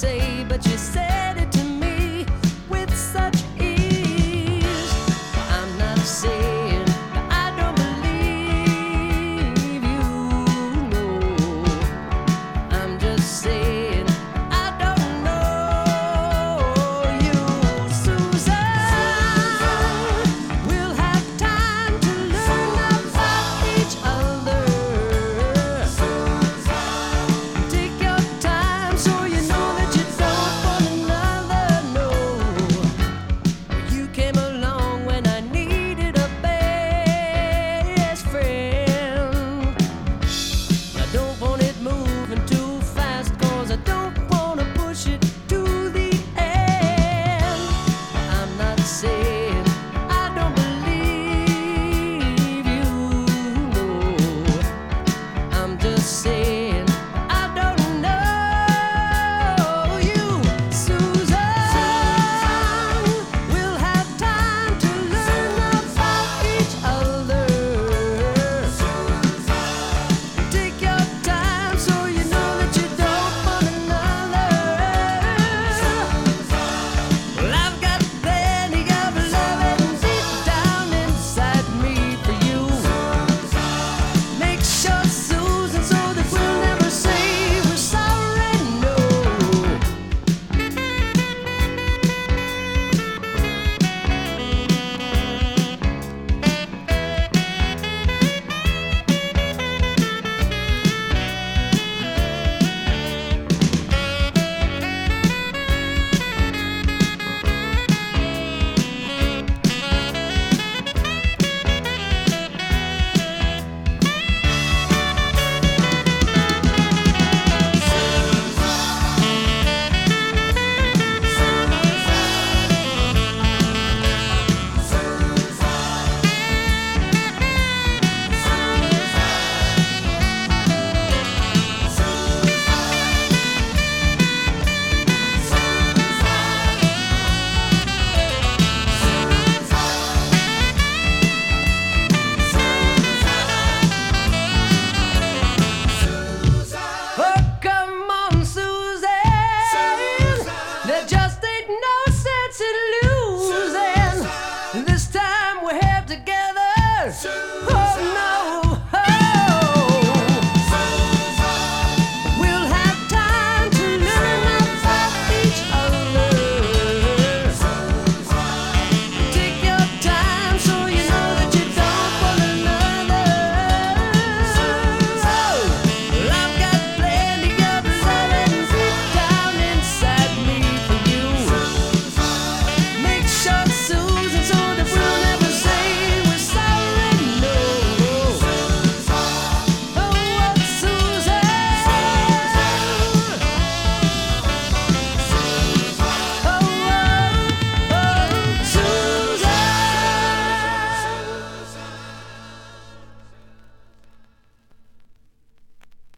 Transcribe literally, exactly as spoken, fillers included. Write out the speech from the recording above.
say, but you said it to me with such ease. I'm not saying that I don't believe you, no. I'm just saying I don't know you, Susan. We'll have time to learn about each other. Take your time so you know that you don't want another, no. You came along when I needed a best friend. I don't want it moving too fast, 'cause I don't wanna push it to the end. I'm not saying I don't believe you, no. I'm just saying